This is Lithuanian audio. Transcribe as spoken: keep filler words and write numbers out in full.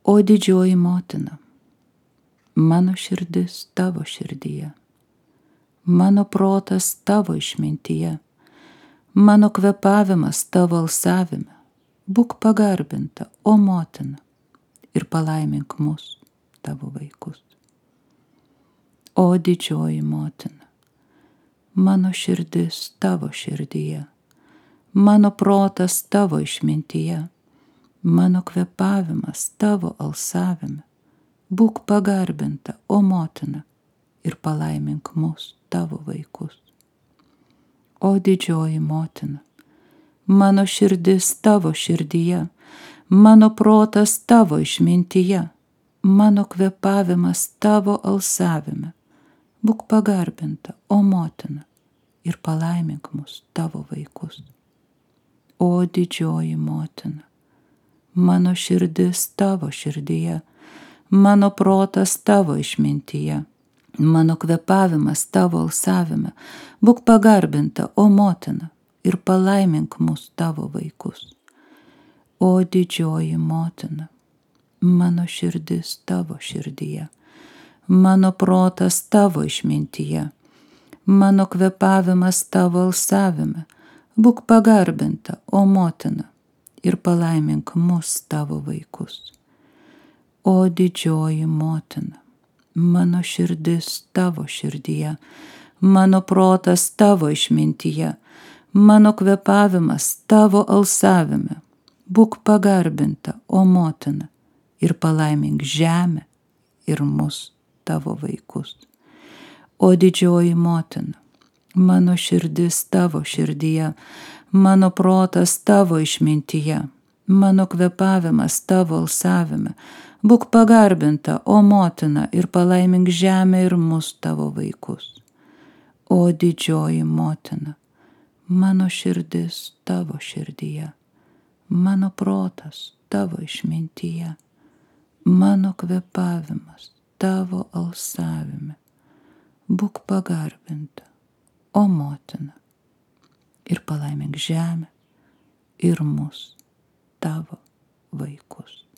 O didžioji motina, mano širdis tavo širdyje, mano protas tavo išmintyje, mano kvėpavimas tavo alsavime, būk pagarbinta, o motina, ir palaimink mus, tavo vaikus. O didžioji motina, mano širdis tavo širdyje, mano protas tavo išmintyje, mano kvėpavimas tavo alsavime, būk pagarbinta, o motina, ir palaimink mus, tavo vaikus. O didžioji motina, mano širdis tavo širdyje, mano protas tavo išmintyje, mano kvėpavimas tavo alsavime, būk pagarbinta, o motina, ir palaimink mus, tavo vaikus. O didžioji motina, mano širdis tavo širdyje, mano protas tavo išmintyje, mano kvėpavimas tavo alsavime, būk pagarbinta, o motina, ir palaimink mus, tavo vaikus. O didžioji motina, mano širdis tavo širdyje, mano protas tavo išmintyje, mano kvėpavimas tavo alsavime, būk pagarbinta, o motina, ir palaimink mus, tavo vaikus. O didžioji motina, mano širdis tavo širdyje, mano protas tavo išmintyje, mano kvėpavimas tavo alsavime, būk pagarbinta, o motina, ir palaimink žemę ir mus, tavo vaikus. O didžioji motina, mano širdis tavo širdyje, mano protas tavo išmintyje, mano kvėpavimas tavo alsavime, būk pagarbinta, o motina, ir palaimink žemę ir mus, tavo vaikus. O didžioji motina, mano širdis tavo širdyje, mano protas tavo išmintyje, mano kvėpavimas tavo alsavime, būk pagarbinta, o motina, ir palaimink žemę ir mus, tavo vaikus.